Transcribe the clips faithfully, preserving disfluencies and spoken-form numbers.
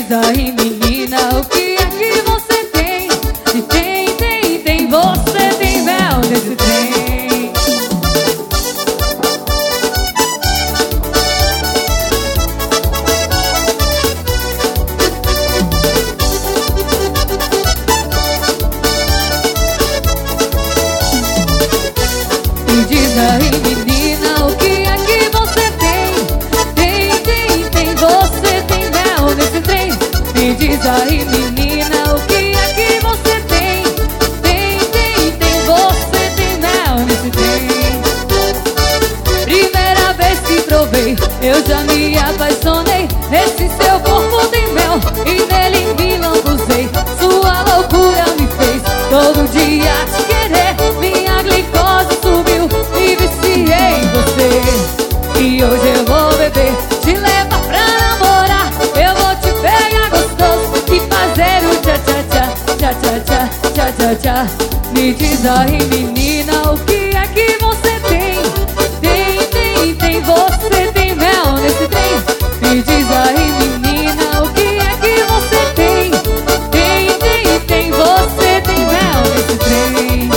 diz aí, menina, o que é que você tem? Se tem, tem, tem, você tem mel nesse trem. Me diz aí, menina, o que é que você tem? Tem, tem, tem, você tem mel nesse trem. Me diz aí, menina, o que é que você tem? Tem, tem, tem, você tem mel nesse trem. Primeira vez que provei, eu já me apaixonei. Esse seu corpo tem mel e nele me lambuzei. Sua loucura me fez todo dia te querer. Minha glicose subiu e viciei em você. E hoje eu vou beber, te levar pra namorar. Eu vou te pegar gostoso e fazer o tchá-tchá-tchá, tchá-tchá-tchá, tchá-tchá-tchá. Me diz aí, menina, o que é que você tem? Tem, tem, tem, você tem mel nesse trem. Me diz aí, menina, o que é que você tem? Tem, tem, tem, você tem mel nesse trem.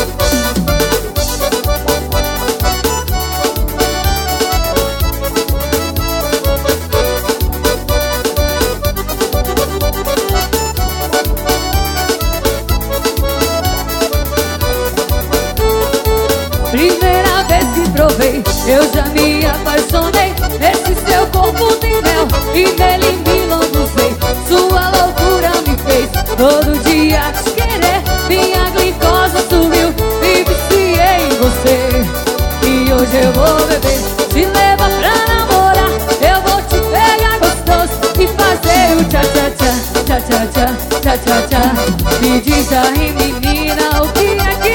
Primeira vez que provei, eu já me apaixonei. Esse seu corpo tem mel e nele me lambuzei. Sua loucura me fez todo dia te querer. Minha glicose subiu e viciei em você. E hoje eu vou beber, te levar pra namorar. Eu vou te pegar gostoso e fazer o tchá-tchá-tchá, tchá-tchá-tchá, tchá-tchá-tchá. Me diz aí, menina, o que é que